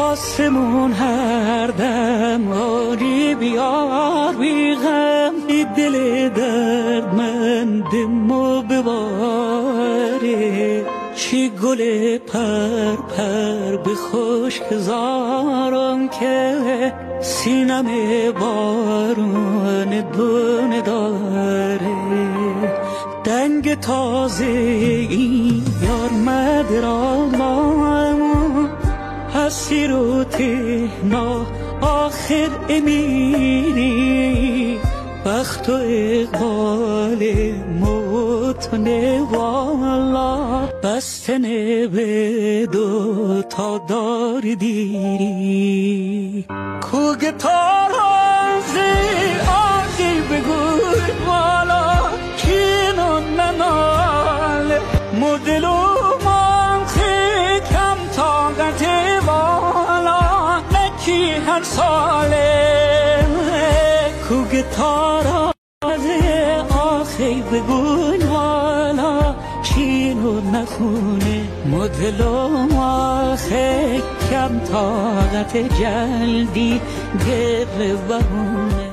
آسمون هر دم آری بیار بی غم ای دل دردمندمو بباره چی گل پر پر به خشک زارم که سینم بارون دونه داره دنگ تازه این یار مدرامم هستی رو تهنا آخر امیری بخت و اقبال موتنه والا بستنه به دو تا دار دیری کوگ تارازه آقی بگوی والا کینون ننال مدلو منخی کم طاقت والا نکی هر ساله کوگ تارازه آخی بگوی والا چینو نخونه مدلو آخی کم طاقت جلدی گر بهونه